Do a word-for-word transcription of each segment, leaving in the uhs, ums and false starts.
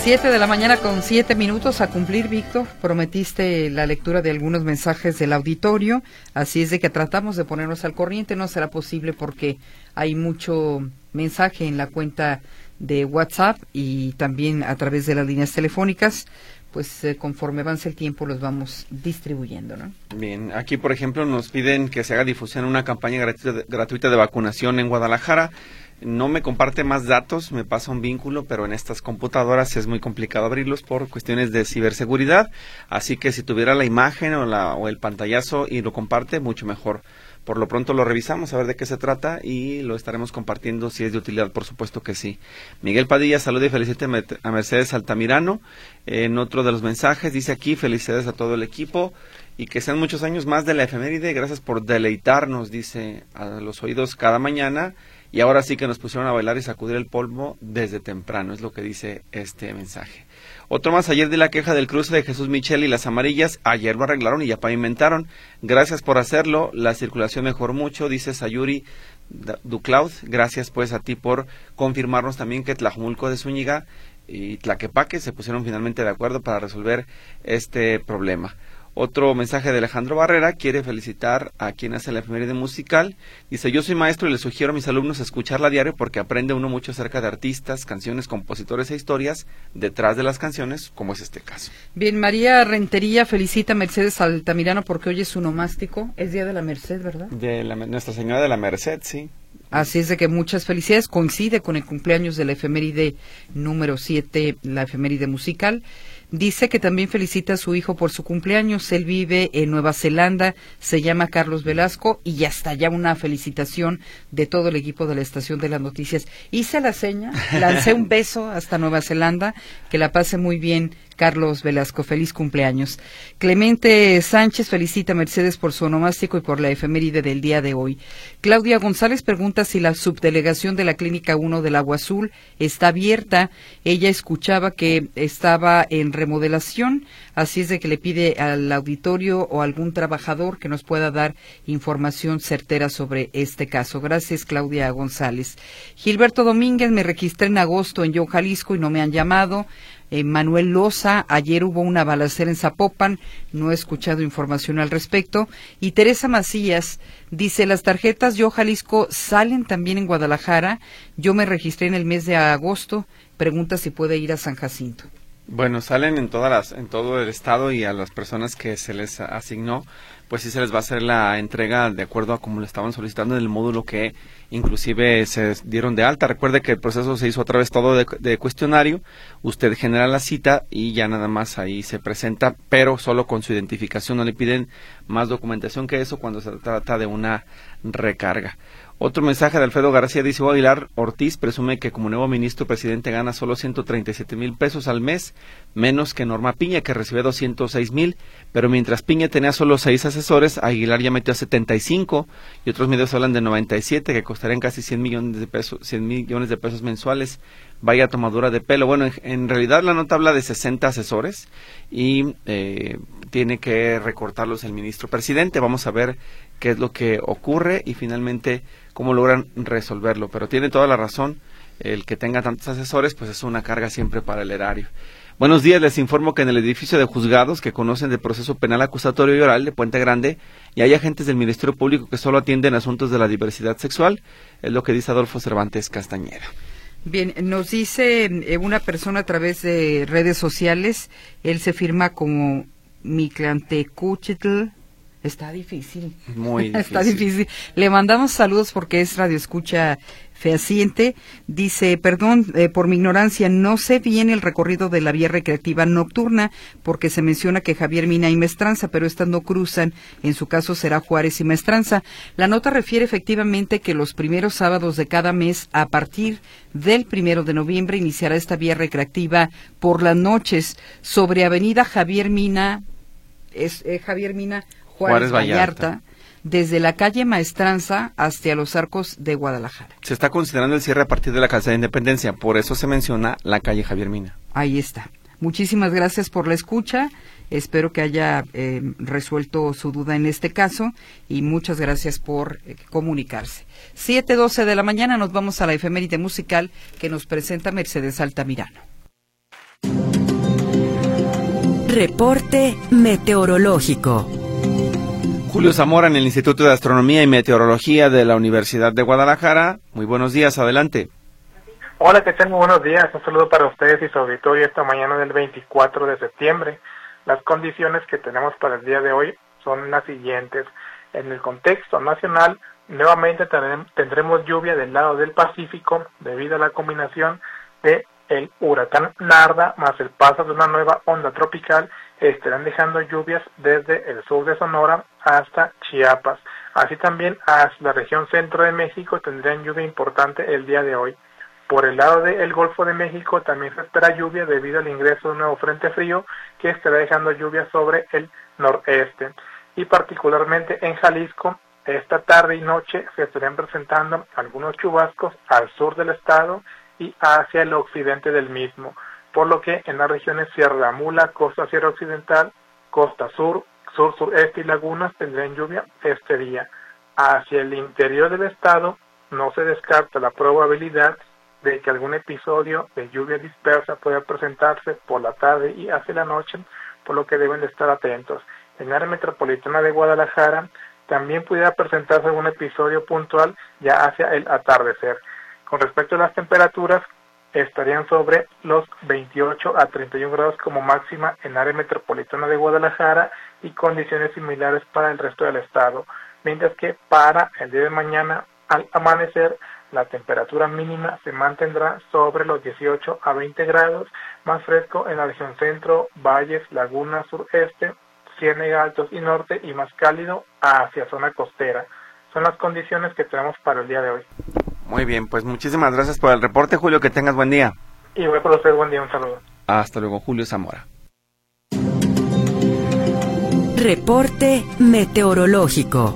Siete de la mañana con siete minutos a cumplir, Víctor. Prometiste la lectura de algunos mensajes del auditorio, así es de que tratamos de ponernos al corriente. No será posible porque hay mucho mensaje en la cuenta de WhatsApp y también a través de las líneas telefónicas. Pues eh, conforme avance el tiempo los vamos distribuyendo, ¿no? Bien, aquí por ejemplo nos piden que se haga difusión una campaña gratuita de, gratuita de vacunación en Guadalajara. No me comparte más datos, me pasa un vínculo, pero en estas computadoras es muy complicado abrirlos por cuestiones de ciberseguridad, así que si tuviera la imagen o, la, o el pantallazo y lo comparte, mucho mejor. Por lo pronto lo revisamos a ver de qué se trata y lo estaremos compartiendo si es de utilidad, por supuesto que sí. Miguel Padilla, saluda y felicite a Mercedes Altamirano. En otro de los mensajes dice aquí, felicidades a todo el equipo y que sean muchos años más de la efeméride. Gracias por deleitarnos, dice, a los oídos cada mañana. Y ahora sí que nos pusieron a bailar y sacudir el polvo desde temprano, es lo que dice este mensaje. Otro más, ayer de la queja del cruce de Jesús Michel y las Amarillas, ayer lo arreglaron y ya pavimentaron. Gracias por hacerlo, la circulación mejoró mucho, dice Sayuri Duclaud. Gracias pues a ti por confirmarnos también que Tlajumulco de Zúñiga y Tlaquepaque se pusieron finalmente de acuerdo para resolver este problema. Otro mensaje de Alejandro Barrera, quiere felicitar a quien hace la efeméride musical. Dice, yo soy maestro y les sugiero a mis alumnos escucharla a diario porque aprende uno mucho acerca de artistas, canciones, compositores e historias detrás de las canciones, como es este caso. Bien, María Rentería felicita a Mercedes Altamirano porque hoy es su nomástico. Es Día de la Merced, ¿verdad? De la, Nuestra Señora de la Merced, sí. Así es de que muchas felicidades, coincide con el cumpleaños de la efeméride número siete, la efeméride musical. Dice que también felicita a su hijo por su cumpleaños, él vive en Nueva Zelanda, se llama Carlos Velasco y ya está, ya una felicitación de todo el equipo de la Estación de las Noticias. Hice la seña, lancé un beso hasta Nueva Zelanda, que la pase muy bien Carlos Velasco, feliz cumpleaños. Clemente Sánchez felicita a Mercedes por su onomástico y por la efeméride del día de hoy. Claudia González pregunta si la subdelegación de la Clínica uno del Agua Azul está abierta. Ella escuchaba que estaba en remodelación, así es de que le pide al auditorio o algún trabajador que nos pueda dar información certera sobre este caso. Gracias, Claudia González. Gilberto Domínguez, me registré en agosto en Yo, Jalisco y no me han llamado. Eh, Manuel Loza, ayer hubo una balacera en Zapopan, no he escuchado información al respecto. Y Teresa Macías dice, las tarjetas Yo Jalisco salen también en Guadalajara, yo me registré en el mes de agosto, pregunta si puede ir a San Jacinto. Bueno, salen en todas las, en todo el estado y a las personas que se les asignó, pues sí se les va a hacer la entrega de acuerdo a como lo estaban solicitando en el módulo que inclusive se dieron de alta. Recuerde que el proceso se hizo otra vez todo de, de cuestionario, usted genera la cita y ya nada más ahí se presenta, pero solo con su identificación, no le piden más documentación que eso cuando se trata de una recarga. Otro mensaje de Alfredo García dice, Aguilar Ortiz presume que como nuevo ministro presidente gana solo ciento treinta y siete mil pesos al mes, menos que Norma Piña, que recibe doscientos seis mil, pero mientras Piña tenía solo seis asesores, Aguilar ya metió a setenta y cinco, y otros medios hablan de noventa y siete, que costarían casi cien millones de pesos, cien millones de pesos mensuales. Vaya tomadura de pelo. Bueno, en, en realidad la nota habla de sesenta asesores y eh, tiene que recortarlos el ministro presidente. Vamos a ver qué es lo que ocurre y finalmente cómo logran resolverlo. Pero tiene toda la razón, el que tenga tantos asesores pues es una carga siempre para el erario. Buenos días, les informo que en el edificio de juzgados que conocen del proceso penal acusatorio y oral de Puente Grande y hay agentes del Ministerio Público que solo atienden asuntos de la diversidad sexual, es lo que dice Adolfo Cervantes Castañeda. Bien, nos dice eh, una persona a través de redes sociales, él se firma como Mictlantecutitl. Está difícil. Muy difícil. Está difícil. Le mandamos saludos porque es radioescucha fehaciente. Dice, perdón eh, por mi ignorancia, no sé bien el recorrido de la vía recreativa nocturna porque se menciona que Javier Mina y Mestranza, pero estas no cruzan. En su caso será Juárez y Mestranza. La nota refiere efectivamente que los primeros sábados de cada mes, a partir del primero de noviembre, iniciará esta vía recreativa por las noches sobre Avenida Javier Mina, es eh, Javier Mina, Juárez, Juárez Vallarta, Vallarta, desde la calle Maestranza hasta los Arcos de Guadalajara. Se está considerando el cierre a partir de la Calzada de Independencia, por eso se menciona la calle Javier Mina. Ahí está. Muchísimas gracias por la escucha, espero que haya eh, resuelto su duda en este caso y muchas gracias por eh, comunicarse. siete doce de la mañana nos vamos a la efeméride musical que nos presenta Mercedes Altamirano. Reporte meteorológico. Julio Zamora en el Instituto de Astronomía y Meteorología de la Universidad de Guadalajara. Muy buenos días, adelante. Hola, ¿qué tal? Muy buenos días. Un saludo para ustedes y su auditorio esta mañana del veinticuatro de septiembre. Las condiciones que tenemos para el día de hoy son las siguientes. En el contexto nacional, nuevamente tendremos lluvia del lado del Pacífico debido a la combinación de el huracán Narda más el paso de una nueva onda tropical. Estarán dejando lluvias desde el sur de Sonora hasta Chiapas. Así también hacia la región centro de México tendrán lluvia importante el día de hoy. Por el lado del Golfo de México también se espera lluvia debido al ingreso de un nuevo frente frío que estará dejando lluvia sobre el noreste. Y particularmente en Jalisco, esta tarde y noche se estarían presentando algunos chubascos al sur del estado y hacia el occidente del mismo, por lo que en las regiones Sierra Mula, Costa Sierra Occidental, Costa Sur, Sur Sureste y Lagunas tendrán lluvia este día. Hacia el interior del estado no se descarta la probabilidad de que algún episodio de lluvia dispersa pueda presentarse por la tarde y hacia la noche, por lo que deben de estar atentos. En la área metropolitana de Guadalajara también pudiera presentarse algún episodio puntual ya hacia el atardecer. Con respecto a las temperaturas, estarían sobre los veintiocho a treinta y uno grados como máxima en la área metropolitana de Guadalajara y condiciones similares para el resto del estado, mientras que para el día de mañana al amanecer la temperatura mínima se mantendrá sobre los dieciocho a veinte grados, más fresco en la región centro, valles, lagunas, sureste, Ciénega, Altos y Norte, y más cálido hacia zona costera. Son las condiciones que tenemos para el día de hoy. Muy bien, pues muchísimas gracias por el reporte, Julio, que tengas buen día. Y voy por usted, buen día, un saludo. Hasta luego, Julio Zamora. Reporte meteorológico.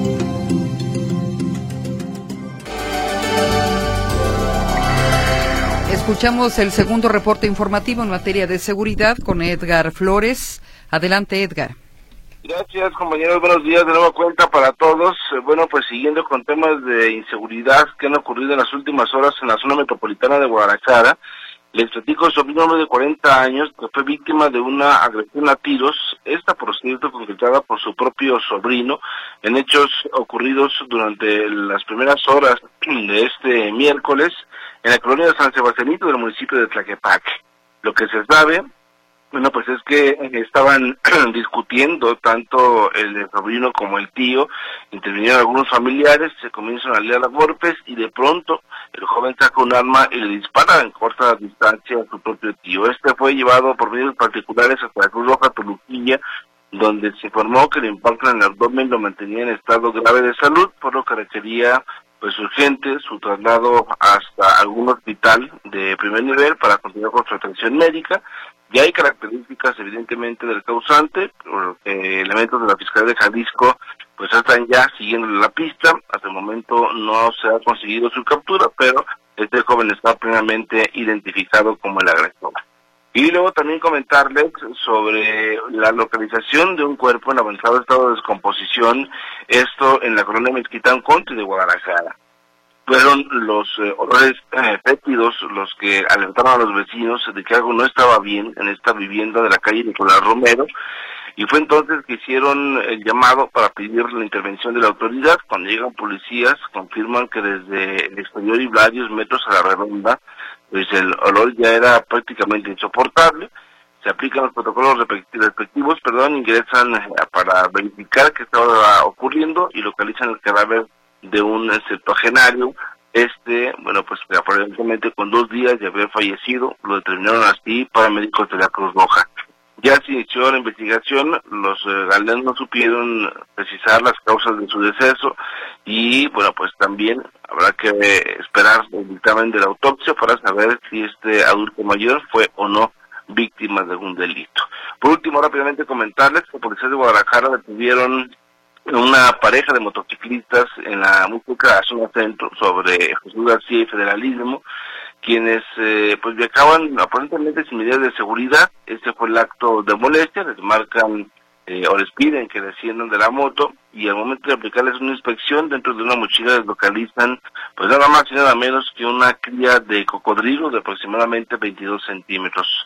Escuchamos el segundo reporte informativo en materia de seguridad con Edgar Flores. Adelante, Edgar. Gracias, compañeros. Buenos días de nueva cuenta para todos. Eh, bueno, pues siguiendo con temas de inseguridad que han ocurrido en las últimas horas en la zona metropolitana de Guadalajara, les platico sobre un hombre de cuarenta años que fue víctima de una agresión a tiros, esta por cierto concretada por su propio sobrino, en hechos ocurridos durante las primeras horas de este miércoles en la colonia de San Sebastianito del municipio de Tlaquepaque. Lo que se sabe, bueno, pues es que estaban discutiendo tanto el sobrino como el tío, intervinieron algunos familiares, se comienzan a liar a golpes y de pronto el joven saca un arma y le dispara en corta distancia a su propio tío. Este fue llevado por medios particulares hasta la Cruz Roja Toluquilla, donde se informó que el impacto en el abdomen lo mantenía en estado grave de salud, por lo que requería pues urgente su traslado hasta algún hospital de primer nivel para continuar con su atención médica. Ya hay características evidentemente del causante, por, eh, elementos de la Fiscalía de Jalisco pues están ya siguiendo la pista. Hasta el momento no se ha conseguido su captura, pero este joven está plenamente identificado como el agresor. Y luego también comentarles sobre la localización de un cuerpo en avanzado estado de descomposición, esto en la colonia Mezquitán Country de Guadalajara. Fueron los eh, olores eh, fétidos los que alertaron a los vecinos de que algo no estaba bien en esta vivienda de la calle Nicolás Romero, y fue entonces que hicieron el llamado para pedir la intervención de la autoridad. Cuando llegan policías, confirman que desde el exterior y varios metros a la redonda, pues el olor ya era prácticamente insoportable. Se aplican los protocolos respectivos, perdón, ingresan eh, para verificar qué estaba ocurriendo y localizan el cadáver de un septuagenario. Este, bueno, pues aparentemente con dos días de haber fallecido, lo determinaron así paramédicos de la Cruz Roja. Ya se inició la investigación, los eh, galenos no supieron precisar las causas de su deceso y, bueno, pues también habrá que eh, esperar el dictamen de la autopsia para saber si este adulto mayor fue o no víctima de algún delito. Por último, rápidamente comentarles que policías de Guadalajara detuvieron una pareja de motociclistas en la muy cerca zona centro sobre Jesús García y Federalismo, quienes eh, pues viajaban aparentemente sin medidas de seguridad. Este fue el acto de molestia, les marcan eh, o les piden que desciendan de la moto y al momento de aplicarles una inspección dentro de una mochila les localizan pues nada más y nada menos que una cría de cocodrilo de aproximadamente veintidós centímetros.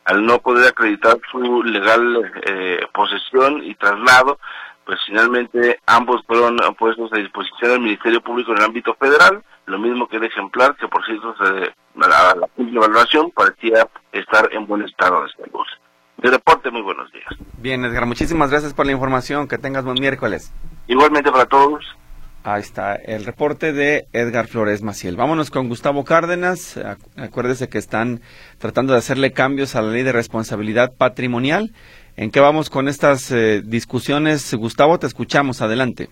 al no poder acreditar su legal eh, posesión y traslado, pues finalmente ambos fueron puestos a disposición del Ministerio Público en el ámbito federal, lo mismo que el ejemplar, que por cierto se, a la última evaluación parecía estar en buen estado de salud. De reporte, muy buenos días. Bien, Edgar, muchísimas gracias por la información, que tengas buen miércoles. Igualmente para todos. Ahí está el reporte de Edgar Flores Maciel. Vámonos con Gustavo Cárdenas. Acuérdese que están tratando de hacerle cambios a la ley de responsabilidad patrimonial. ¿En qué vamos con estas eh, discusiones? Gustavo, te escuchamos. Adelante.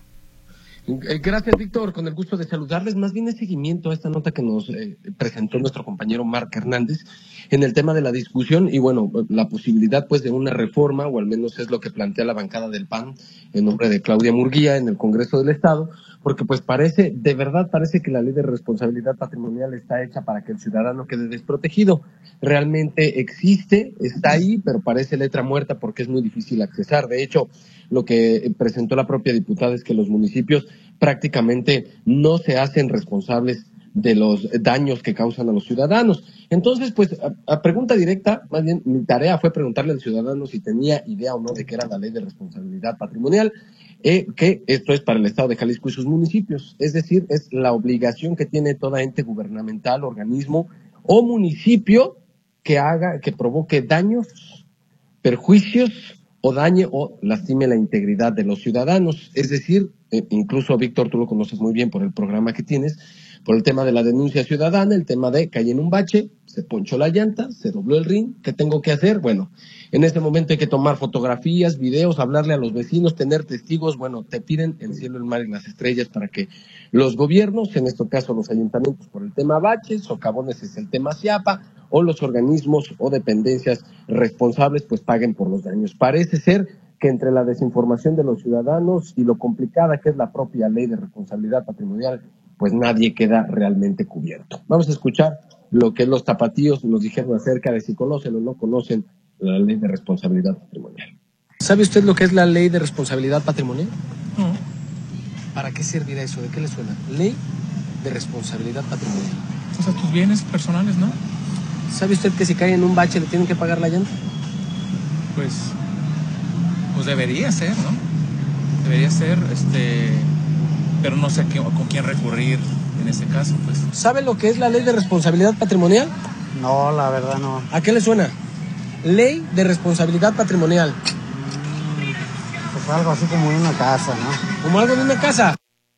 Gracias, Víctor. Con el gusto de saludarles. Más bien es seguimiento a esta nota que nos eh, presentó nuestro compañero Marc Hernández en el tema de la discusión y, bueno, la posibilidad pues de una reforma, o al menos es lo que plantea la bancada del P A N en nombre de Claudia Murguía en el Congreso del Estado, porque pues parece, de verdad parece que la ley de responsabilidad patrimonial está hecha para que el ciudadano quede desprotegido. Realmente existe, está ahí, pero parece letra muerta porque es muy difícil accesar. De hecho, lo que presentó la propia diputada es que los municipios prácticamente no se hacen responsables de los daños que causan a los ciudadanos. Entonces, pues, a, a pregunta directa, más bien mi tarea fue preguntarle al ciudadano si tenía idea o no de qué era la ley de responsabilidad patrimonial, eh, que esto es para el Estado de Jalisco y sus municipios, es decir, es la obligación que tiene toda ente gubernamental, organismo o municipio que haga, que provoque daños, perjuicios o dañe o lastime la integridad de los ciudadanos. Es decir, eh, incluso, Víctor, tú lo conoces muy bien por el programa que tienes, por el tema de la denuncia ciudadana, el tema de caí en un bache, se ponchó la llanta, se dobló el rin, ¿qué tengo que hacer? Bueno, en ese momento hay que tomar fotografías, videos, hablarle a los vecinos, tener testigos. Bueno, te piden el cielo, el mar y las estrellas para que los gobiernos, en este caso los ayuntamientos por el tema baches, socavones es el tema CIAPA, o los organismos o dependencias responsables pues paguen por los daños. Parece ser que entre la desinformación de los ciudadanos y lo complicada que es la propia ley de responsabilidad patrimonial, pues nadie queda realmente cubierto. Vamos a escuchar lo que los tapatíos nos dijeron acerca de si conocen o no conocen la ley de responsabilidad patrimonial. ¿Sabe usted lo que es la ley de responsabilidad patrimonial? No. ¿Para qué servirá eso? ¿De qué le suena? Ley de responsabilidad patrimonial. O sea, tus bienes personales, ¿no? ¿Sabe usted que si cae en un bache le tienen que pagar la llanta? Pues, pues debería ser, ¿no? Debería ser, este, pero no sé qué, con quién recurrir en ese caso, pues. ¿Sabe lo que es la ley de responsabilidad patrimonial? No, la verdad no. ¿A qué le suena? Ley de responsabilidad patrimonial. Pues algo así como de una casa, ¿no? Como algo de una casa.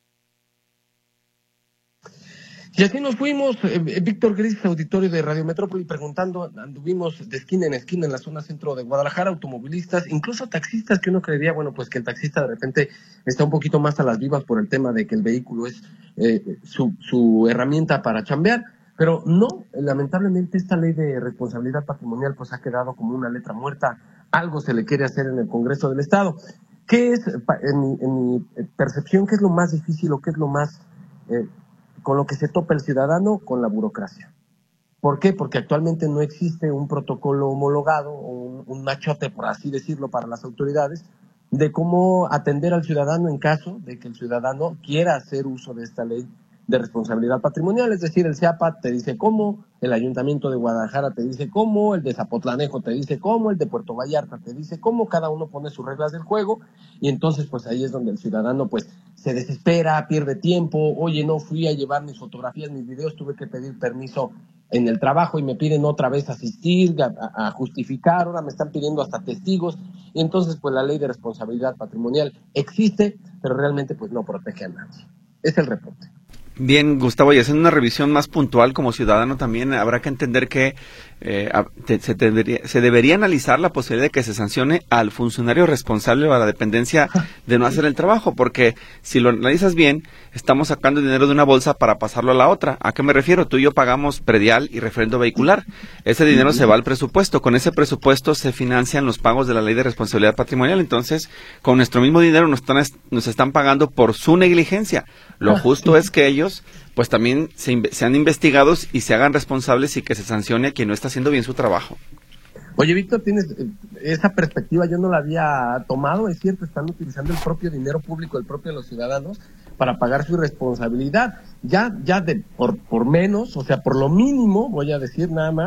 Y así nos fuimos, eh, Víctor Gris, auditorio de Radio Metrópoli, preguntando, anduvimos de esquina en esquina en la zona centro de Guadalajara, automovilistas, incluso taxistas, que uno creería, bueno, pues que el taxista de repente está un poquito más a las vivas por el tema de que el vehículo es eh, su, su herramienta para chambear, pero no, lamentablemente esta ley de responsabilidad patrimonial pues ha quedado como una letra muerta, algo se le quiere hacer en el Congreso del Estado. ¿Qué es, en mi, en mi percepción, qué es lo más difícil o qué es lo más... Eh, con lo que se topa el ciudadano? Con la burocracia. ¿Por qué? Porque actualmente no existe un protocolo homologado, o un, un machote, por así decirlo, para las autoridades, de cómo atender al ciudadano en caso de que el ciudadano quiera hacer uso de esta ley de responsabilidad patrimonial. Es decir, el CIAPA te dice cómo, el Ayuntamiento de Guadalajara te dice cómo, el de Zapotlanejo te dice cómo, el de Puerto Vallarta te dice cómo, cada uno pone sus reglas del juego, y entonces pues ahí es donde el ciudadano pues se desespera, pierde tiempo. Oye, no fui a llevar mis fotografías, mis videos, tuve que pedir permiso en el trabajo y me piden otra vez asistir, a, a justificar, ahora me están pidiendo hasta testigos, y entonces pues la ley de responsabilidad patrimonial existe, pero realmente pues no protege a nadie. Es el reporte. Bien, Gustavo, y haciendo una revisión más puntual como ciudadano también habrá que entender que eh, te, se, te debería, se debería analizar la posibilidad de que se sancione al funcionario responsable o a la dependencia de no hacer el trabajo, porque si lo analizas bien, estamos sacando dinero de una bolsa para pasarlo a la otra. ¿A qué me refiero? Tú y yo pagamos predial y refrendo vehicular. Ese dinero se va al presupuesto. Con ese presupuesto se financian los pagos de la ley de responsabilidad patrimonial. Entonces, con nuestro mismo dinero nos están, nos están pagando por su negligencia. Lo justo es que ellos pues también se, sean investigados y se hagan responsables y que se sancione a quien no está haciendo bien su trabajo. Oye, Víctor, tienes esa perspectiva, yo no la había tomado. Es cierto, están utilizando el propio dinero público, el propio de los ciudadanos, para pagar su irresponsabilidad. Ya, ya de por, por menos, o sea, por lo mínimo, voy a decir nada más,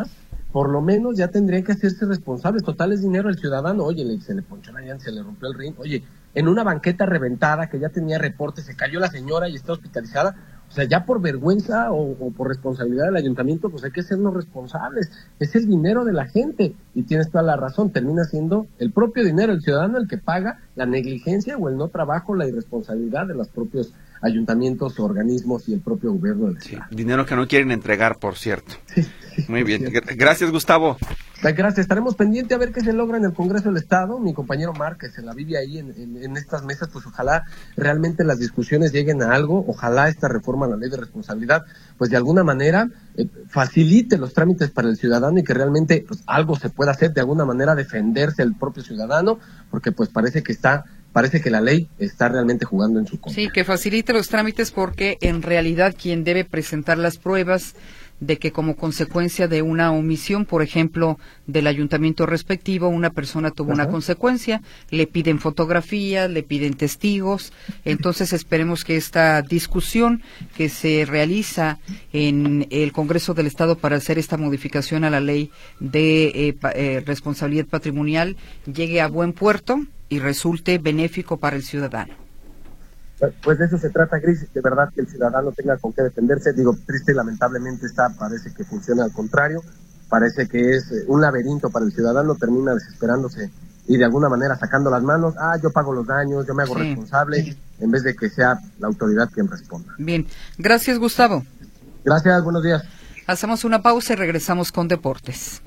por lo menos ya tendrían que hacerse responsables. Total, es dinero del ciudadano. Oye, le, se le ponchó la llanta, se le rompió el rin. Oye, en una banqueta reventada que ya tenía reporte, se cayó la señora y está hospitalizada. O sea, ya por vergüenza o, o por responsabilidad del ayuntamiento, pues hay que sernos responsables. Es el dinero de la gente. Y tienes toda la razón, termina siendo el propio dinero del ciudadano el que paga la negligencia o el no trabajo, la irresponsabilidad de los propios ayuntamientos, organismos y el propio gobierno del Estado. Sí, dinero que no quieren entregar, por cierto. Sí, sí, Muy por bien. cierto. Gracias, Gustavo. Gracias, estaremos pendientes a ver qué se logra en el Congreso del Estado. Mi compañero Marc, que se la vive ahí en, en, en estas mesas, pues ojalá realmente las discusiones lleguen a algo, ojalá esta reforma a la ley de responsabilidad, pues de alguna manera eh, facilite los trámites para el ciudadano y que realmente pues, algo se pueda hacer, de alguna manera defenderse el propio ciudadano, porque pues parece que está parece que la ley está realmente jugando en su contra. Sí, que facilite los trámites porque en realidad quien debe presentar las pruebas de que como consecuencia de una omisión, por ejemplo, del ayuntamiento respectivo, una persona tuvo Ajá. una consecuencia, le piden fotografías, le piden testigos, entonces esperemos que esta discusión que se realiza en el Congreso del Estado para hacer esta modificación a la ley de eh, pa, eh, responsabilidad patrimonial llegue a buen puerto y resulte benéfico para el ciudadano. Pues de eso se trata, Gris, de verdad que el ciudadano tenga con qué defenderse. Digo, triste y lamentablemente está, parece que funciona al contrario, parece que es un laberinto para el ciudadano, termina desesperándose y de alguna manera sacando las manos, ah, yo pago los daños, yo me hago sí. responsable, en vez de que sea la autoridad quien responda. Bien, gracias Gustavo. Gracias, buenos días. Hacemos una pausa y regresamos con Deportes.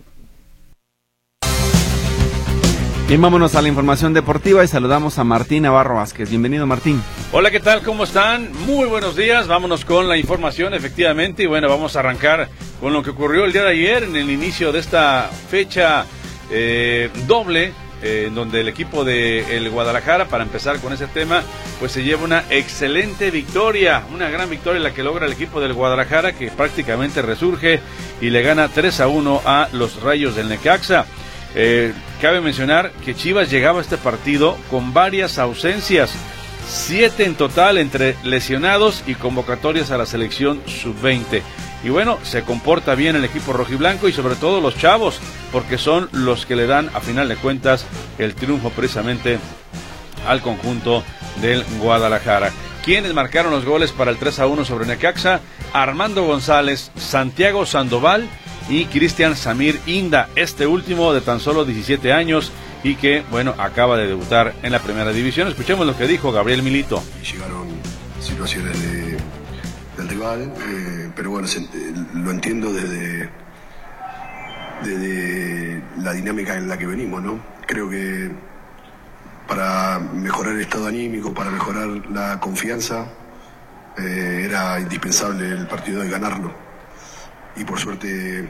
Bien, vámonos a la información deportiva y saludamos a Martín Navarro Vázquez. Bienvenido, Martín. Hola, ¿qué tal? ¿Cómo están? Muy buenos días. Vámonos con la información, efectivamente. Y bueno, vamos a arrancar con lo que ocurrió el día de ayer en el inicio de esta fecha eh, doble, eh, en donde el equipo de el Guadalajara, para empezar con ese tema, pues se lleva una excelente victoria, una gran victoria la que logra el equipo del Guadalajara, que prácticamente resurge y le gana tres a uno a los Rayos del Necaxa. Eh, cabe mencionar que Chivas llegaba a este partido con varias ausencias, siete en total entre lesionados y convocatorias a la selección sub veinte. Y bueno, se comporta bien el equipo rojiblanco y sobre todo los chavos, porque son los que le dan a final de cuentas el triunfo precisamente al conjunto del Guadalajara. ¿Quiénes marcaron los goles para el tres a uno sobre Necaxa? Armando González, Santiago Sandoval y Cristian Samir Inda, este último de tan solo diecisiete años y que, bueno, acaba de debutar en la primera división. Escuchemos lo que dijo Gabriel Milito. Llegaron situaciones de, del rival, eh, pero bueno, se, lo entiendo desde, desde la dinámica en la que venimos, ¿no? Creo que para mejorar el estado anímico, para mejorar la confianza, eh, era indispensable el partido de ganarlo. Y por suerte,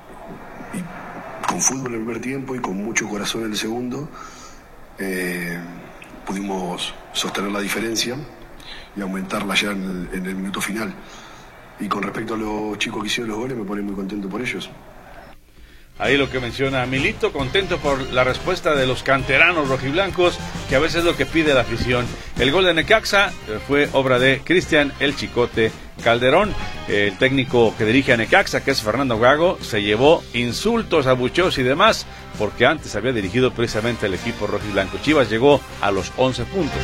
y con fútbol en el primer tiempo y con mucho corazón en el segundo, eh, pudimos sostener la diferencia y aumentarla ya en el, en el minuto final. Y con respecto a los chicos que hicieron los goles, me pone muy contento por ellos. Ahí lo que menciona Milito, contento por la respuesta de los canteranos rojiblancos, que a veces es lo que pide la afición. El gol de Necaxa fue obra de Cristian El Chicote Calderón. El técnico que dirige a Necaxa, que es Fernando Gago, se llevó insultos, abucheos y demás, porque antes había dirigido precisamente el equipo rojiblanco. Chivas llegó a los once puntos.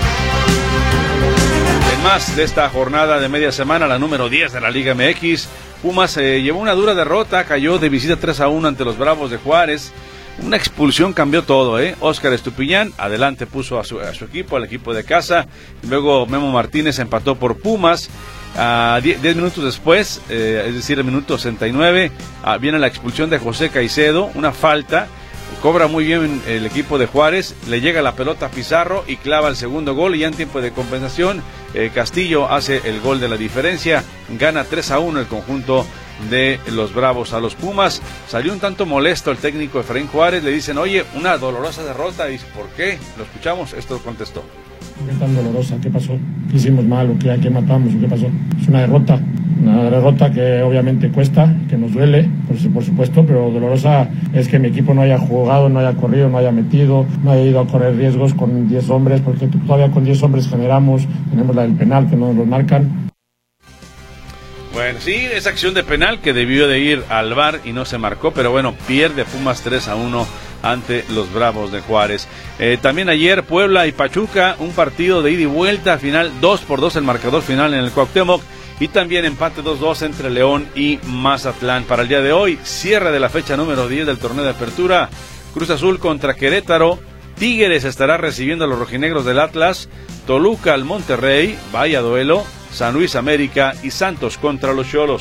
En más de esta jornada de media semana, la número diez de la Liga M X, Pumas se eh, llevó una dura derrota, cayó de visita tres a uno ante los Bravos de Juárez. Una expulsión cambió todo, ¿eh? Óscar Estupiñán adelante puso a su, a su equipo, al equipo de casa. Luego Memo Martínez empató por Pumas. A diez minutos después, eh, es decir, el minuto sesenta y nueve, ah, viene la expulsión de José Caicedo, una falta. Cobra muy bien el equipo de Juárez, le llega la pelota a Pizarro y clava el segundo gol, y ya en tiempo de compensación eh, Castillo hace el gol de la diferencia, gana tres a uno el conjunto de los Bravos a los Pumas. Salió un tanto molesto el técnico Efraín Juárez, le dicen, oye, una dolorosa derrota, y dice, ¿por qué? Lo escuchamos, esto contestó. ¿Qué tan dolorosa? ¿Qué pasó? ¿Qué hicimos mal? ¿O qué, a qué matamos? ¿O qué pasó? Es una derrota, una derrota que obviamente cuesta, que nos duele, por, por supuesto, pero dolorosa es que mi equipo no haya jugado, no haya corrido, no haya metido, no haya ido a correr riesgos con diez hombres, porque todavía con diez hombres generamos, tenemos la del penal que no nos lo marcan. Bueno, sí, esa acción de penal que debió de ir al V A R y no se marcó, pero bueno, pierde Pumas tres a uno ante los Bravos de Juárez. Eh, también ayer Puebla y Pachuca, un partido de ida y vuelta, final dos por dos el marcador final en el Cuauhtémoc, y también empate dos dos entre León y Mazatlán. Para el día de hoy, cierre de la fecha número diez del torneo de apertura, Cruz Azul contra Querétaro, Tigres estará recibiendo a los rojinegros del Atlas, Toluca al Monterrey, vaya duelo, San Luis América y Santos contra los Xolos.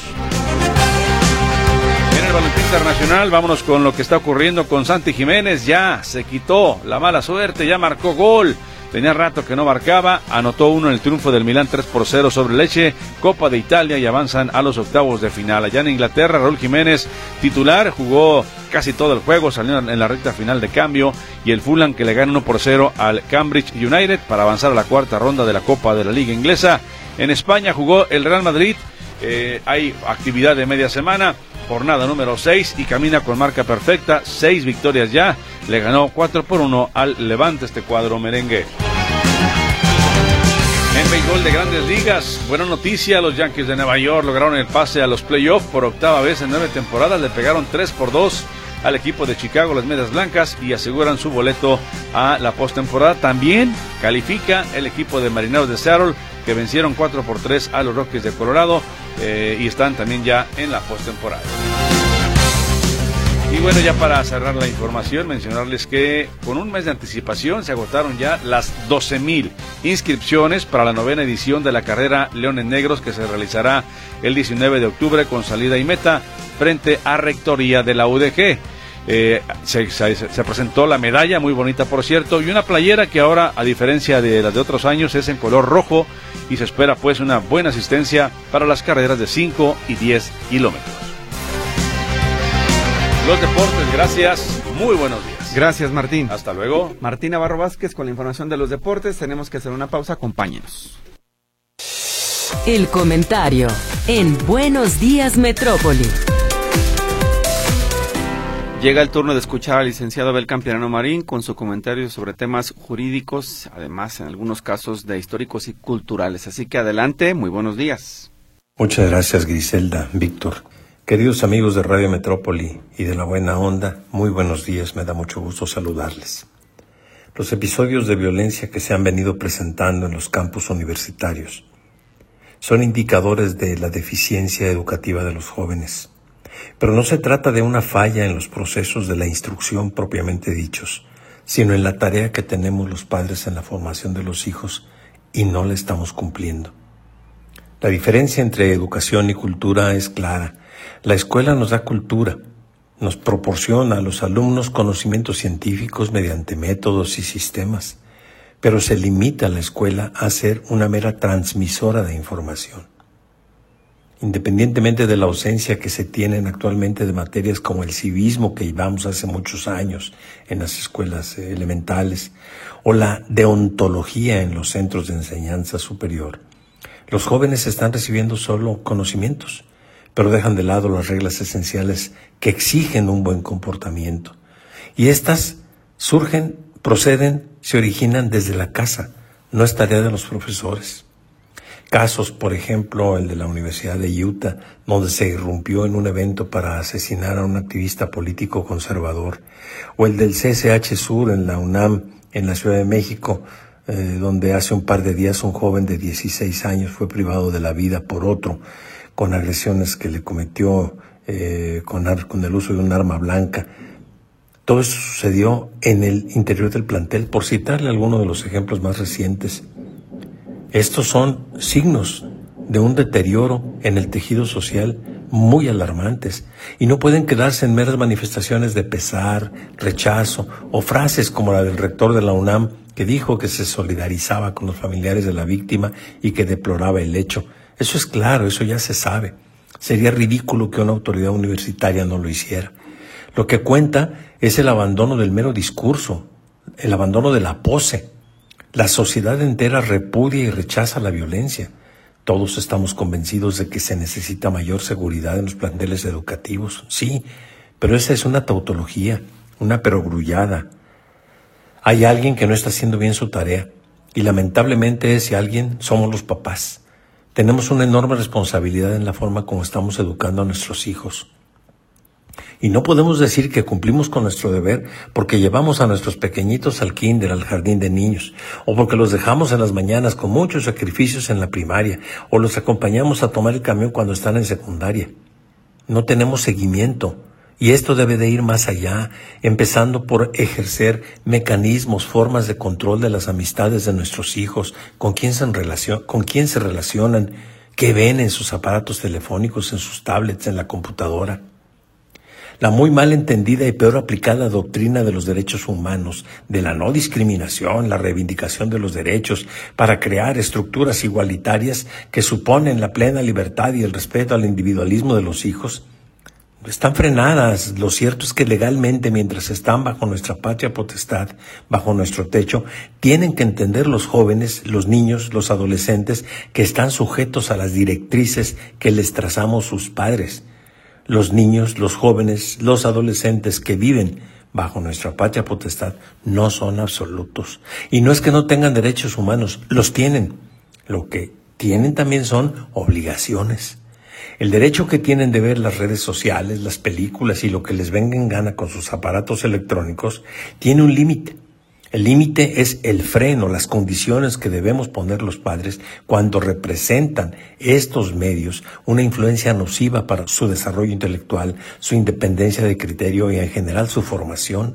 En el baloncesto internacional, vámonos con lo que está ocurriendo con Santi Jiménez. Ya se quitó la mala suerte, ya marcó gol. Tenía rato que no marcaba, anotó uno en el triunfo del Milán tres por cero sobre Lecce, Copa de Italia, y avanzan a los octavos de final. Allá en Inglaterra, Raúl Jiménez, titular, jugó casi todo el juego, salió en la recta final de cambio, y el Fulham que le gana uno por cero al Cambridge United para avanzar a la cuarta ronda de la Copa de la Liga Inglesa. En España jugó el Real Madrid, eh, hay actividad de media semana, jornada número seis, y camina con marca perfecta, seis victorias ya, le ganó cuatro por uno al Levante este cuadro merengue. En béisbol de Grandes Ligas, buena noticia, los Yankees de Nueva York lograron el pase a los playoffs por octava vez en nueve temporadas, le pegaron tres por dos al equipo de Chicago, las Medias Blancas, y aseguran su boleto a la postemporada. También califica el equipo de Marineros de Seattle, que vencieron cuatro por tres a los Rockies de Colorado, eh, y están también ya en la postemporada. Y bueno, ya para cerrar la información, mencionarles que con un mes de anticipación se agotaron ya las doce mil inscripciones para la novena edición de la carrera Leones Negros, que se realizará el diecinueve de octubre con salida y meta frente a Rectoría de la U D G. Eh, se, se, se presentó la medalla, muy bonita por cierto, y una playera que ahora, a diferencia de las de otros años, es en color rojo, y se espera pues una buena asistencia para las carreras de cinco y diez kilómetros. Los deportes, gracias, muy buenos días. Gracias, Martín. Hasta luego. Martín Navarro Vázquez con la información de los deportes. Tenemos que hacer una pausa, acompáñenos. El comentario en Buenos Días Metrópoli. Llega el turno de escuchar al licenciado Abel Campirano Marín con su comentario sobre temas jurídicos, además en algunos casos de históricos y culturales. Así que adelante, muy buenos días. Muchas gracias, Griselda, Víctor. Queridos amigos de Radio Metrópoli y de La Buena Onda, muy buenos días, me da mucho gusto saludarles. Los episodios de violencia que se han venido presentando en los campus universitarios son indicadores de la deficiencia educativa de los jóvenes. Pero no se trata de una falla en los procesos de la instrucción propiamente dichos, sino en la tarea que tenemos los padres en la formación de los hijos y no la estamos cumpliendo. La diferencia entre educación y cultura es clara. La escuela nos da cultura, nos proporciona a los alumnos conocimientos científicos mediante métodos y sistemas, pero se limita a la escuela a ser una mera transmisora de información. Independientemente de la ausencia que se tienen actualmente de materias como el civismo que llevamos hace muchos años en las escuelas elementales, o la deontología en los centros de enseñanza superior, los jóvenes están recibiendo solo conocimientos, pero dejan de lado las reglas esenciales que exigen un buen comportamiento. Y estas surgen, proceden, se originan desde la casa, no es tarea de los profesores. Casos, por ejemplo, el de la Universidad de Utah, donde se irrumpió en un evento para asesinar a un activista político conservador, o el del C S H Sur en la UNAM, en la Ciudad de México, eh, donde hace un par de días un joven de dieciséis años fue privado de la vida por otro, con agresiones que le cometió eh, con, ar- con el uso de un arma blanca. Todo eso sucedió en el interior del plantel, por citarle algunos de los ejemplos más recientes. Estos son signos de un deterioro en el tejido social muy alarmantes y no pueden quedarse en meras manifestaciones de pesar, rechazo o frases como la del rector de la UNAM que dijo que se solidarizaba con los familiares de la víctima y que deploraba el hecho. Eso es claro, eso ya se sabe. Sería ridículo que una autoridad universitaria no lo hiciera. Lo que cuenta es el abandono del mero discurso, el abandono de la pose. La sociedad entera repudia y rechaza la violencia. Todos estamos convencidos de que se necesita mayor seguridad en los planteles educativos, sí, pero esa es una tautología, una perogrullada. Hay alguien que no está haciendo bien su tarea, y lamentablemente ese alguien somos los papás. Tenemos una enorme responsabilidad en la forma como estamos educando a nuestros hijos. Y no podemos decir que cumplimos con nuestro deber porque llevamos a nuestros pequeñitos al kinder, al jardín de niños, o porque los dejamos en las mañanas con muchos sacrificios en la primaria, o los acompañamos a tomar el camión cuando están en secundaria. No tenemos seguimiento, y esto debe de ir más allá, empezando por ejercer mecanismos, formas de control de las amistades de nuestros hijos, con quién se relacion- con quién se relacionan, qué ven en sus aparatos telefónicos, en sus tablets, en la computadora. La muy mal entendida y peor aplicada doctrina de los derechos humanos, de la no discriminación, la reivindicación de los derechos, para crear estructuras igualitarias que suponen la plena libertad y el respeto al individualismo de los hijos, están frenadas. Lo cierto es que legalmente, mientras están bajo nuestra patria potestad, bajo nuestro techo, tienen que entender los jóvenes, los niños, los adolescentes, que están sujetos a las directrices que les trazamos sus padres. Los niños, los jóvenes, los adolescentes que viven bajo nuestra patria potestad no son absolutos. Y no es que no tengan derechos humanos, los tienen. Lo que tienen también son obligaciones. El derecho que tienen de ver las redes sociales, las películas y lo que les venga en gana con sus aparatos electrónicos tiene un límite. El límite es el freno, las condiciones que debemos poner los padres cuando representan estos medios una influencia nociva para su desarrollo intelectual, su independencia de criterio y en general su formación.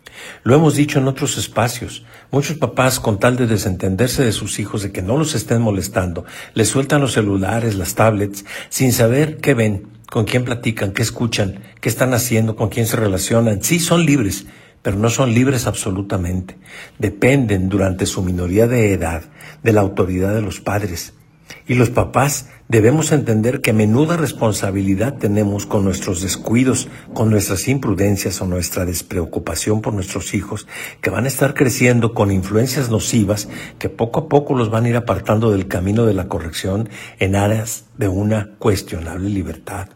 Lo hemos dicho en otros espacios. Muchos papás, con tal de desentenderse de sus hijos, de que no los estén molestando, les sueltan los celulares, las tablets, sin saber qué ven, con quién platican, qué escuchan, qué están haciendo, con quién se relacionan. Sí, son libres, pero no son libres absolutamente. Dependen durante su minoría de edad de la autoridad de los padres. Y los papás debemos entender que menuda responsabilidad tenemos con nuestros descuidos, con nuestras imprudencias o nuestra despreocupación por nuestros hijos, que van a estar creciendo con influencias nocivas que poco a poco los van a ir apartando del camino de la corrección en aras de una cuestionable libertad.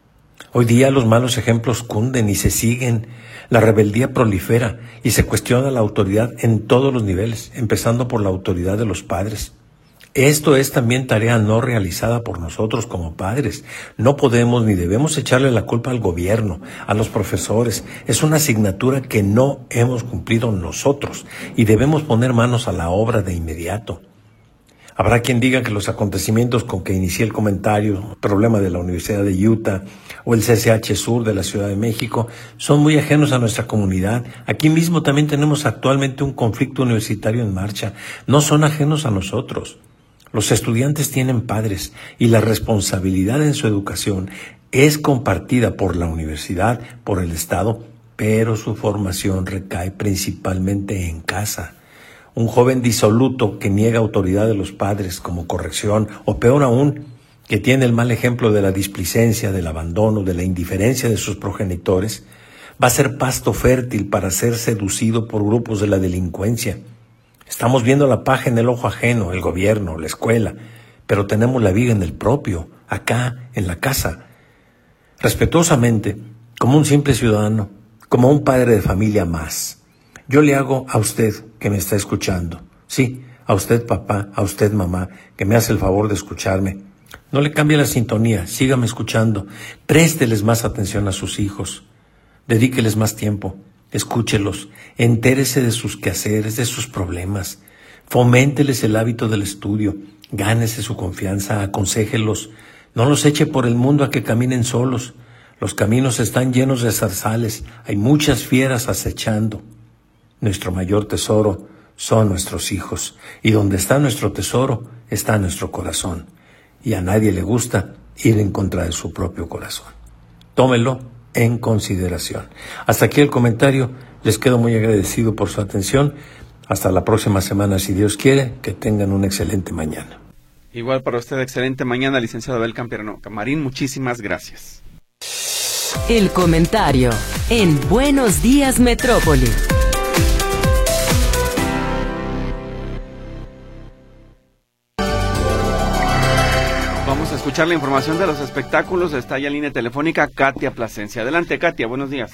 Hoy día los malos ejemplos cunden y se siguen. La rebeldía prolifera y se cuestiona la autoridad en todos los niveles, empezando por la autoridad de los padres. Esto es también tarea no realizada por nosotros como padres. No podemos ni debemos echarle la culpa al gobierno, a los profesores. Es una asignatura que no hemos cumplido nosotros y debemos poner manos a la obra de inmediato. Habrá quien diga que los acontecimientos con que inicié el comentario, el problema de la Universidad de Utah o el C C H Sur de la Ciudad de México, son muy ajenos a nuestra comunidad. Aquí mismo también tenemos actualmente un conflicto universitario en marcha. No son ajenos a nosotros. Los estudiantes tienen padres y la responsabilidad en su educación es compartida por la universidad, por el Estado, pero su formación recae principalmente en casa. Un joven disoluto que niega autoridad de los padres como corrección, o peor aún, que tiene el mal ejemplo de la displicencia, del abandono, de la indiferencia de sus progenitores, va a ser pasto fértil para ser seducido por grupos de la delincuencia. Estamos viendo la paja en el ojo ajeno, el gobierno, la escuela, pero tenemos la viga en el propio, acá, en la casa. Respetuosamente, como un simple ciudadano, como un padre de familia más, yo le hago a usted que me está escuchando, sí, a usted papá, a usted mamá, que me hace el favor de escucharme. No le cambie la sintonía, sígame escuchando, présteles más atención a sus hijos, dedíqueles más tiempo, escúchelos, entérese de sus quehaceres, de sus problemas, foménteles el hábito del estudio, gánese su confianza, aconséjelos, no los eche por el mundo a que caminen solos. Los caminos están llenos de zarzales, hay muchas fieras acechando. Nuestro mayor tesoro son nuestros hijos, y donde está nuestro tesoro está nuestro corazón, y a nadie le gusta ir en contra de su propio corazón. Tómelo en consideración. Hasta aquí el comentario. Les quedo muy agradecido por su atención. Hasta la próxima semana, si Dios quiere. Que tengan una excelente mañana. Igual para usted, excelente mañana, licenciado Abel Campirano Camarín. Muchísimas gracias. El comentario en Buenos Días Metrópoli. Vamos a escuchar la información de los espectáculos. Está ya en línea telefónica Katia Plasencia. Adelante, Katia, buenos días.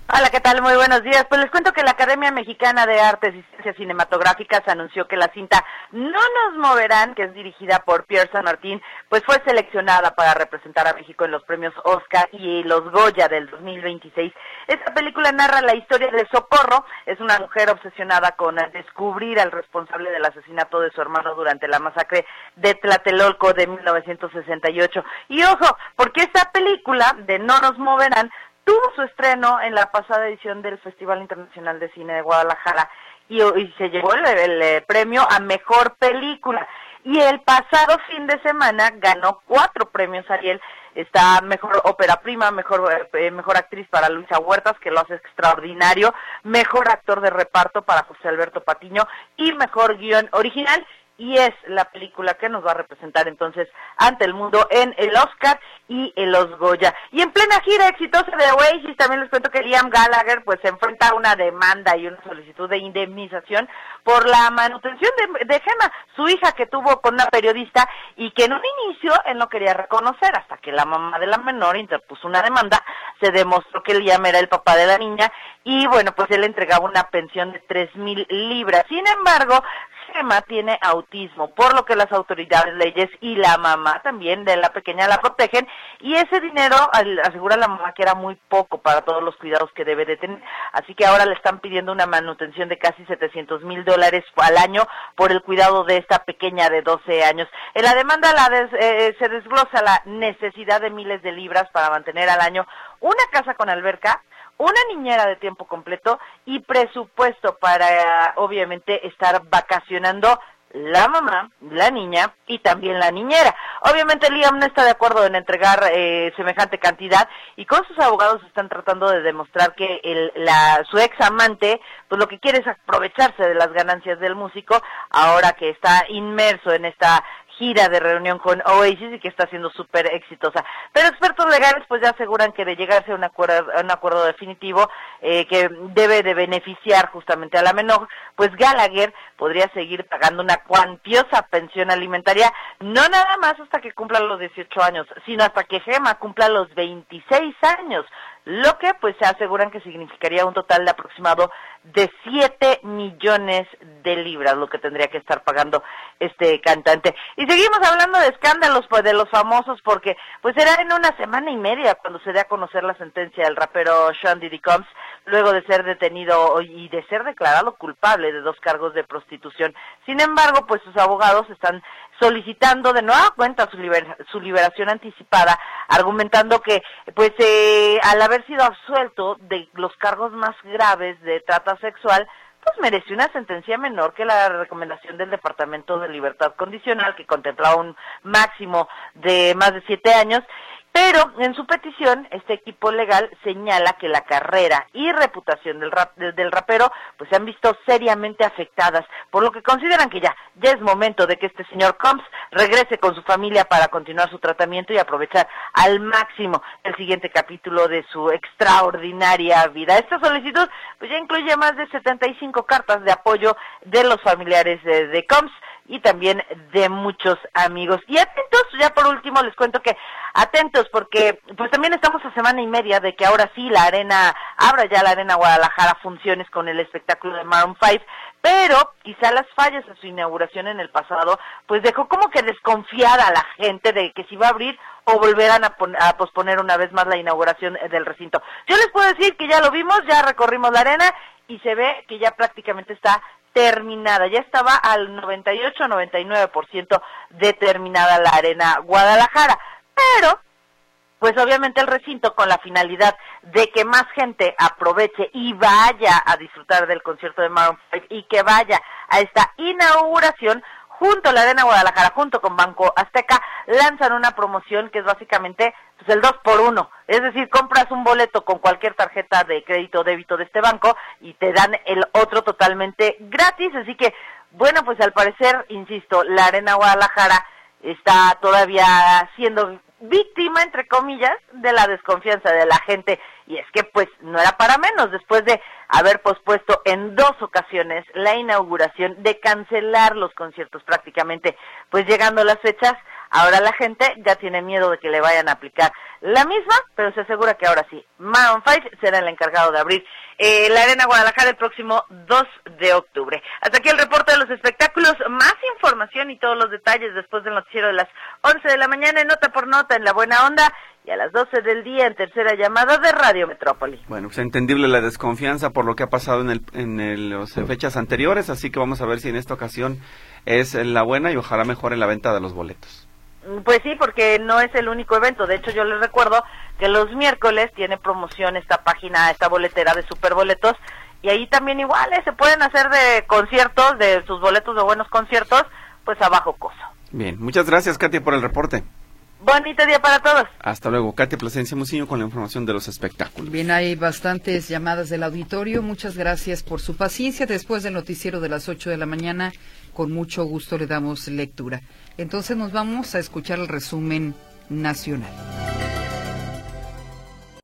Hola, ¿qué tal? Muy buenos días. Pues les cuento que la Academia Mexicana de Artes y Ciencias Cinematográficas anunció que la cinta No nos moverán, que es dirigida por Pierre San Martín, pues fue seleccionada para representar a México en los premios Oscar y los Goya del dos mil veintiséis. Esta película narra la historia de Socorro, es una mujer obsesionada con descubrir al responsable del asesinato de su hermano durante la masacre de Tlatelolco de mil novecientos sesenta y ocho. Y ojo, porque esta película de No nos moverán tuvo su estreno en la pasada edición del Festival Internacional de Cine de Guadalajara y, y se llevó el, el, el premio a Mejor Película. Y el pasado fin de semana ganó cuatro premios Ariel. Está Mejor Ópera Prima, Mejor eh, Mejor Actriz para Luisa Huertas, que lo hace extraordinario, Mejor Actor de Reparto para José Alberto Patiño y Mejor Guión Original. Y es la película que nos va a representar entonces ante el mundo en el Oscar y en los Goya. Y en plena gira exitosa de Oasis, también les cuento que Liam Gallagher pues se enfrenta a una demanda y una solicitud de indemnización por la manutención de, de Gemma, su hija que tuvo con una periodista y que en un inicio él no quería reconocer, hasta que la mamá de la menor interpuso una demanda, se demostró que Liam era el papá de la niña y bueno, pues él entregaba una pensión de tres mil libras. Sin embargo, Gemma tiene autismo, por lo que las autoridades, leyes y la mamá también de la pequeña la protegen, y ese dinero asegura la mamá que era muy poco para todos los cuidados que debe de tener, así que ahora le están pidiendo una manutención de casi setecientos mil dólares al año por el cuidado de esta pequeña de doce años. En la demanda la des, eh, se desglosa la necesidad de miles de libras para mantener al año una casa con alberca, una niñera de tiempo completo y presupuesto para, obviamente, estar vacacionando la mamá, la niña y también la niñera. Obviamente Liam no está de acuerdo en entregar eh, semejante cantidad y con sus abogados están tratando de demostrar que el, la, su ex amante pues lo que quiere es aprovecharse de las ganancias del músico ahora que está inmerso en esta gira de reunión con Oasis y que está siendo súper exitosa. Pero expertos legales pues ya aseguran que de llegarse a un acuerdo, a un acuerdo definitivo eh, que debe de beneficiar justamente a la menor, pues Gallagher podría seguir pagando una cuantiosa pensión alimentaria, no nada más hasta que cumpla los dieciocho años, sino hasta que Gemma cumpla los veintiséis años, lo que pues se aseguran que significaría un total de aproximado de siete millones de libras, lo que tendría que estar pagando este cantante. Y seguimos hablando de escándalos pues de los famosos, porque pues será en una semana y media cuando se dé a conocer la sentencia del rapero Sean Diddy Combs, luego de ser detenido y de ser declarado culpable de dos cargos de prostitución. Sin embargo, pues sus abogados están solicitando de nueva cuenta su, liber, su liberación anticipada, argumentando que pues eh, al haber sido absuelto de los cargos más graves de trata sexual, pues mereció una sentencia menor que la recomendación del Departamento de Libertad Condicional, que contemplaba un máximo de más de siete años. Pero en su petición, este equipo legal señala que la carrera y reputación del, rap, del rapero pues se han visto seriamente afectadas, por lo que consideran que ya, ya es momento de que este señor Combs regrese con su familia para continuar su tratamiento y aprovechar al máximo el siguiente capítulo de su extraordinaria vida. Esta solicitud pues ya incluye más de setenta y cinco cartas de apoyo de los familiares de, de Combs y también de muchos amigos. Y atentos, ya por último les cuento que atentos porque pues también estamos a semana y media de que ahora sí la arena, abra ya la Arena Guadalajara funciones con el espectáculo de Maroon cinco, pero quizá las fallas en su inauguración en el pasado pues dejó como que desconfiada a la gente de que si va a abrir o volverán a, pon- a posponer una vez más la inauguración del recinto. Yo les puedo decir que ya lo vimos, ya recorrimos la arena y se ve que ya prácticamente está terminada, ya estaba al noventa y ocho a noventa y nueve por ciento determinada la Arena Guadalajara, pero pues obviamente el recinto con la finalidad de que más gente aproveche y vaya a disfrutar del concierto de Maroon cinco y que vaya a esta inauguración, junto a la Arena Guadalajara, junto con Banco Azteca, lanzan una promoción que es básicamente pues, el dos por uno. Es decir, compras un boleto con cualquier tarjeta de crédito o débito de este banco y te dan el otro totalmente gratis. Así que, bueno, pues al parecer, insisto, la Arena Guadalajara está todavía siendo víctima, entre comillas, de la desconfianza de la gente. Y es que, pues, no era para menos. Después de haber pospuesto en dos ocasiones la inauguración, de cancelar los conciertos prácticamente, pues llegando las fechas, ahora la gente ya tiene miedo de que le vayan a aplicar la misma, pero se asegura que ahora sí, Maroon cinco será el encargado de abrir eh, la Arena Guadalajara el próximo dos de octubre. Hasta aquí el reporte de los espectáculos. Más información y todos los detalles después del noticiero de las once de la mañana en Nota por Nota en La Buena Onda y a las doce del día en Tercera Llamada de Radio Metrópoli. Bueno, pues entendible la desconfianza por lo que ha pasado en el en el, las fechas anteriores, así que vamos a ver si en esta ocasión es la buena y ojalá mejore la venta de los boletos. Pues sí, porque no es el único evento. De hecho, yo les recuerdo que los miércoles tiene promoción esta página, esta boletera de Superboletos, y ahí también igual ¿eh? se pueden hacer de conciertos, de sus boletos de buenos conciertos, pues a bajo costo. Bien, muchas gracias, Katia, por el reporte. Bonito día para todos. Hasta luego. Katia Plasencia Muciño con la información de los espectáculos. Bien, hay bastantes llamadas del auditorio. Muchas gracias por su paciencia. Después del noticiero de las ocho de la mañana, con mucho gusto le damos lectura. Entonces nos vamos a escuchar el resumen nacional.